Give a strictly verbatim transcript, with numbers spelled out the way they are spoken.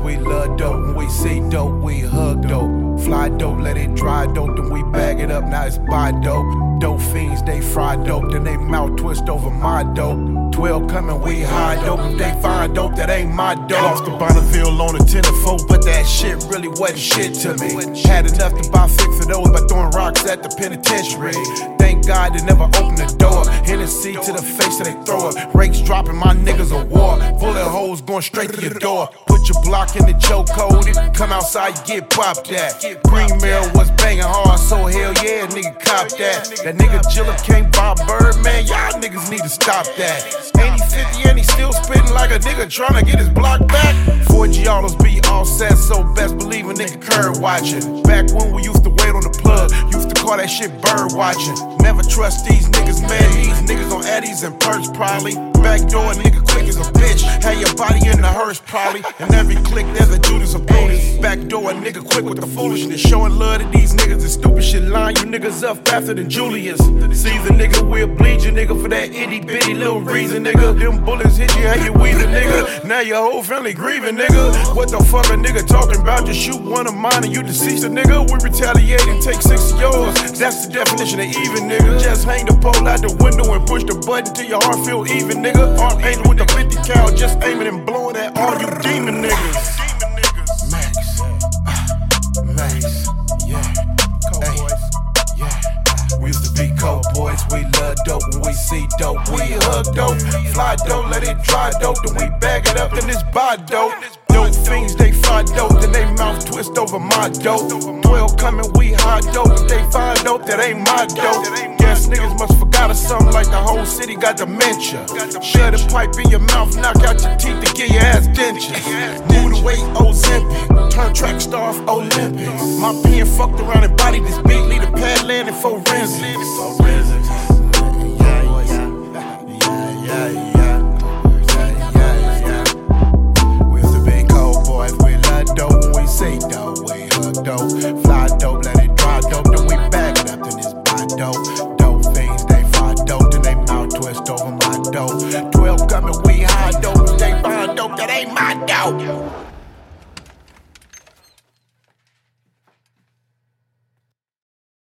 we love dope. When we see dope, we hug dope. Fly dope, let it dry dope, then we bag it up, now it's buy dope. Dope fiends, they fry dope, then they mouth twist over my dope. Twelve coming, we high dope. If they find dope, that ain't my dope. Lost to Bonneville on a ten to four, but that shit really wasn't shit to me. Had enough to buy six of those by throwing rocks at the penitentiary. Thank God they never opened the door. Hennessy to the face of they throw it. Rakes dropping, my niggas a war. Bullet holes going straight to your door. Put your block in the chokehold. If you come outside, you get popped at. Green Mirror was banging hard, so hell yeah, nigga cop that. That nigga Jilla can't buy bird, man. Y'all niggas need to stop that. Ain't he fifty and he still spitting like a nigga tryna get his block back? four Giallos be all set, so best believe a nigga curd watching. Back when we used to wait on the plug, used to call that shit bird watching. Never trust these niggas, man. These niggas on Eddies and perks probably. Backdoor nigga quick as a bitch. Had your body in the hearse probably. In every click there's a Judas or Brutus. Backdoor a nigga quick with the foolishness. Showing love to these niggas and stupid shit. Line you niggas up faster than Julius. Caesar nigga, we'll bleed you nigga for that itty bitty little reason nigga. Them bullets hit you, how you wheezing nigga. Now your whole family grieving nigga. What the fuck a nigga talking about? Just shoot one of mine and you deceased a nigga. We retaliate and take six of yours. That's the definition of even nigga. Just hang the pole out the window and push the button till your heart feel even nigga. Arm aiming with the fifty cal, just aiming and blowing at all you demon niggas. Max, uh, Max, yeah, cold hey, boys, yeah. We used to be cold boys, we love dope. When we see dope, we hug dope. Fly dope, let it dry dope, then we bag it up, then it's buy dope. Dope fiends, they fry dope, then they mouth twist over my dope. Twelve coming, we high dope. If they find dope, that ain't my dope. Guess niggas must forgot or something like the whole city got dementia. Shut a pipe in your mouth, knock out your teeth to get your ass dentures. Move the weight, Ozempic, turn track star off Olympics. My pen fucked around and body this beat, lead a pad landing forensics. Dope, fly dope, let it dry dope, then we bag it up, then it's buy dope. Dope fiends, they fly dope, then they mouth twist over my dope. Twelve coming, we high dope, they find dope, that ain't my dope.